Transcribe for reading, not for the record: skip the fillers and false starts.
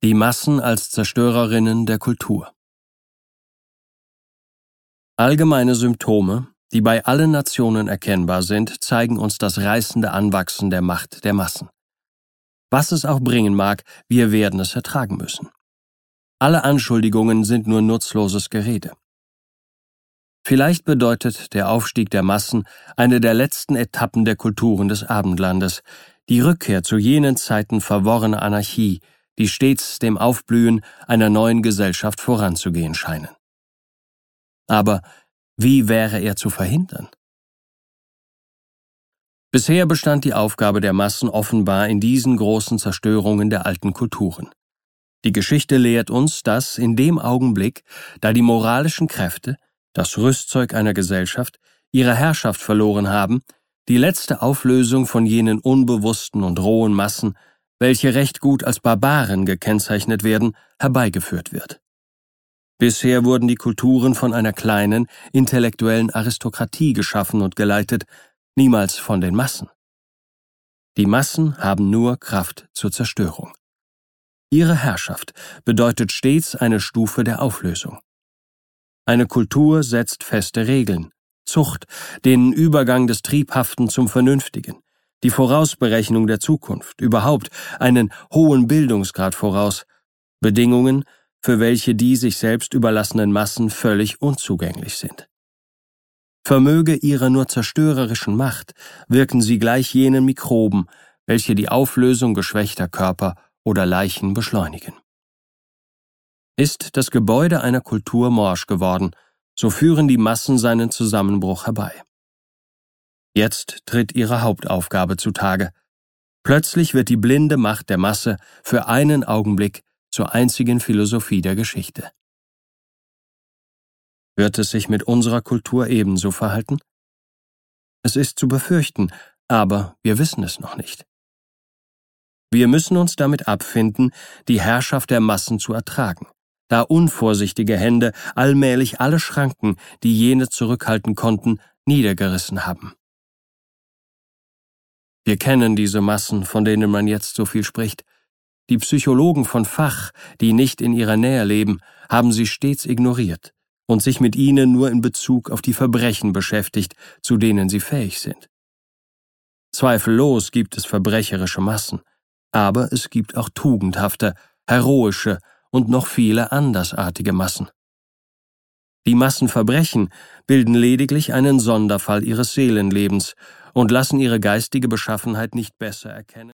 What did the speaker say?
Die Massen als Zerstörerinnen der Kultur. Allgemeine Symptome, die bei allen Nationen erkennbar sind, zeigen uns das reißende Anwachsen der Macht der Massen. Was es auch bringen mag, wir werden es ertragen müssen. Alle Anschuldigungen sind nur nutzloses Gerede. Vielleicht bedeutet der Aufstieg der Massen eine der letzten Etappen der Kulturen des Abendlandes, die Rückkehr zu jenen Zeiten verworrener Anarchie, die stets dem Aufblühen einer neuen Gesellschaft voranzugehen scheinen. Aber wie wäre er zu verhindern? Bisher bestand die Aufgabe der Massen offenbar in diesen großen Zerstörungen der alten Kulturen. Die Geschichte lehrt uns, dass in dem Augenblick, da die moralischen Kräfte, das Rüstzeug einer Gesellschaft, ihre Herrschaft verloren haben, die letzte Auflösung von jenen unbewussten und rohen Massen, welche recht gut als Barbaren gekennzeichnet werden, herbeigeführt wird. Bisher wurden die Kulturen von einer kleinen, intellektuellen Aristokratie geschaffen und geleitet, niemals von den Massen. Die Massen haben nur Kraft zur Zerstörung. Ihre Herrschaft bedeutet stets eine Stufe der Auflösung. Eine Kultur setzt feste Regeln, Zucht, den Übergang des Triebhaften zum Vernünftigen, die Vorausberechnung der Zukunft, überhaupt einen hohen Bildungsgrad voraus, Bedingungen, für welche die sich selbst überlassenen Massen völlig unzugänglich sind. Vermöge ihrer nur zerstörerischen Macht wirken sie gleich jenen Mikroben, welche die Auflösung geschwächter Körper oder Leichen beschleunigen. Ist das Gebäude einer Kultur morsch geworden, so führen die Massen seinen Zusammenbruch herbei. Jetzt tritt ihre Hauptaufgabe zutage. Plötzlich wird die blinde Macht der Masse für einen Augenblick zur einzigen Philosophie der Geschichte. Wird es sich mit unserer Kultur ebenso verhalten? Es ist zu befürchten, aber wir wissen es noch nicht. Wir müssen uns damit abfinden, die Herrschaft der Massen zu ertragen, da unvorsichtige Hände allmählich alle Schranken, die jene zurückhalten konnten, niedergerissen haben. Wir kennen diese Massen, von denen man jetzt so viel spricht. Die Psychologen von Fach, die nicht in ihrer Nähe leben, haben sie stets ignoriert und sich mit ihnen nur in Bezug auf die Verbrechen beschäftigt, zu denen sie fähig sind. Zweifellos gibt es verbrecherische Massen, aber es gibt auch tugendhafte, heroische und noch viele andersartige Massen. Die Massenverbrechen bilden lediglich einen Sonderfall ihres Seelenlebens und lassen ihre geistige Beschaffenheit nicht besser erkennen.